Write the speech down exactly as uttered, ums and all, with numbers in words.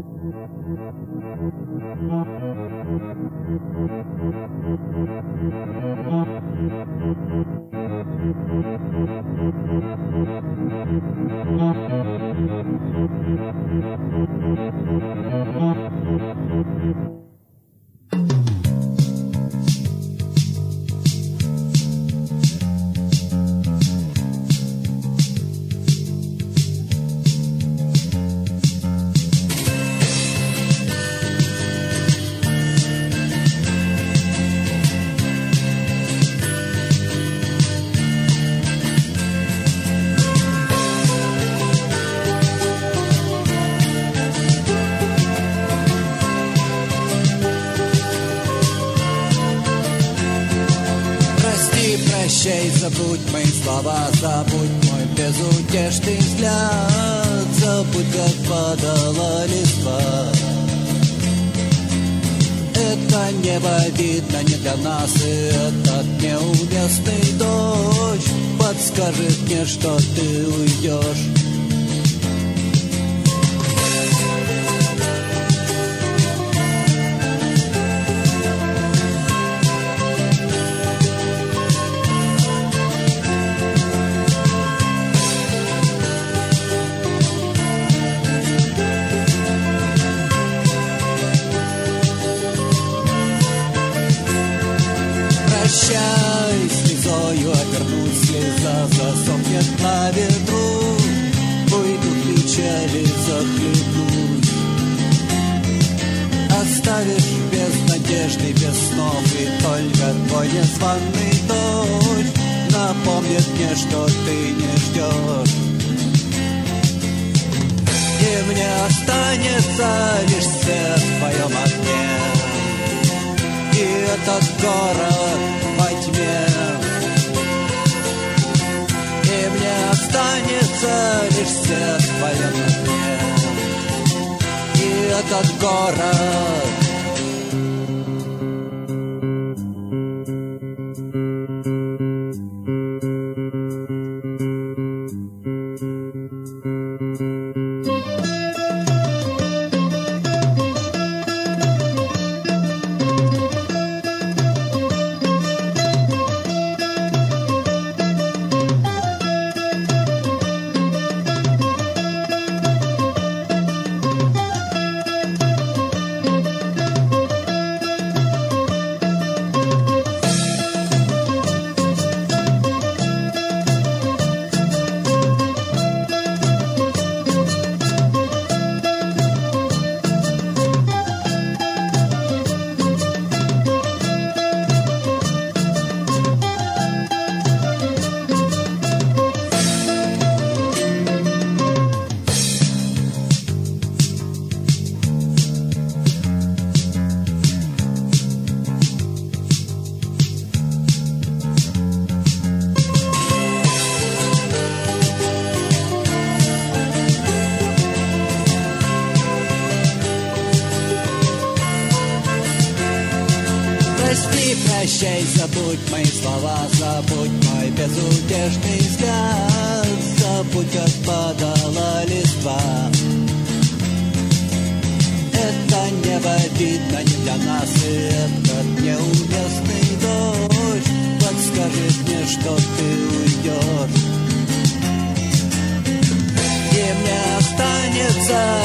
Забудь мои слова, забудь мой безутешный взгляд, забудь, как падала листва. Это небо видно не для нас, и этот неуместный дождь подскажет мне, что ты уйдешь. Прощай, слезою обернусь, слеза засохнет на ветру, уйдут печали, захлебнусь. Оставишь без надежды, без снов, и только твой незваный дождь напомнит мне, что ты не ждешь. И мне останется лишь свет в твоем окне, и этот город во тьме. И мне останется лишь свет в твоем окне, и этот город. Прощай, забудь мои слова, забудь мой безутешный взгляд, забудь, как падала листва. Это небо видно не для нас, и этот неуместный дождь подскажет мне, что ты уйдешь. И мне останется